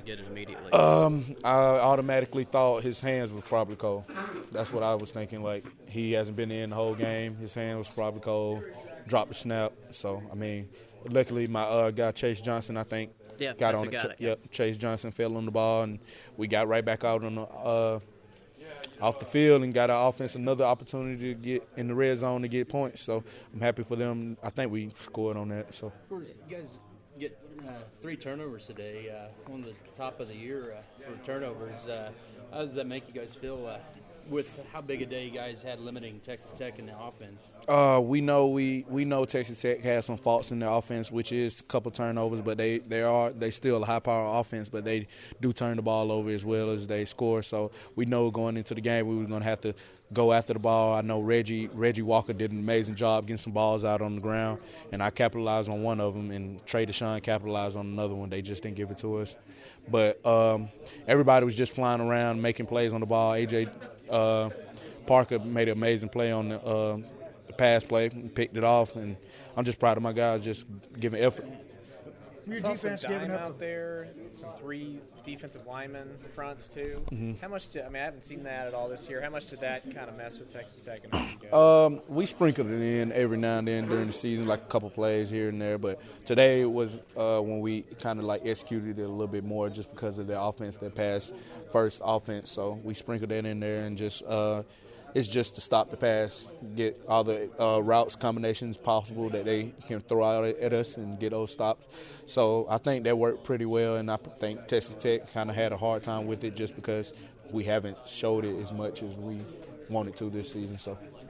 get it immediately? I automatically thought his hands was probably cold. That's what I was thinking. Like, he hasn't been in the whole game. His hand was probably cold. Dropped the snap. So, I mean, luckily my guy Chase Johnson, I think, got on it. Yep, Chase Johnson fell on the ball, and we got right back out on the off the field and got our offense another opportunity to get in the red zone to get points. So I'm happy for them. I think we scored on that. So you guys get 3 turnovers today, on the top of the year for turnovers. How does that make you guys feel with how big a day you guys had limiting Texas Tech in the offense? We know Texas Tech has some faults in their offense, which is a couple turnovers, but they still a high power offense, but they do turn the ball over as well as they score. So we know going into the game we were going to have to go after the ball. I know Reggie Walker did an amazing job getting some balls out on the ground, and I capitalized on one of them, and Trey Deshaun capitalized on another one. They just didn't give it to us. But everybody was just flying around, making plays on the ball. A.J. Parker made an amazing play on the pass play and picked it off, and I'm just proud of my guys just giving effort. Your defense giving up out there, some 3 defensive linemen fronts too. Mm-hmm. How much? I haven't seen that at all this year. How much did that kind of mess with Texas Tech? We sprinkled it in every now and then during the season, like a couple plays here and there. But today was when we kind of like executed it a little bit more, just because of the offense, that pass first offense. So we sprinkled that in there and just. It's just to stop the pass, get all the routes combinations possible that they can throw out at us and get those stops. So I think that worked pretty well, and I think Texas Tech kind of had a hard time with it just because we haven't showed it as much as we wanted to this season. So.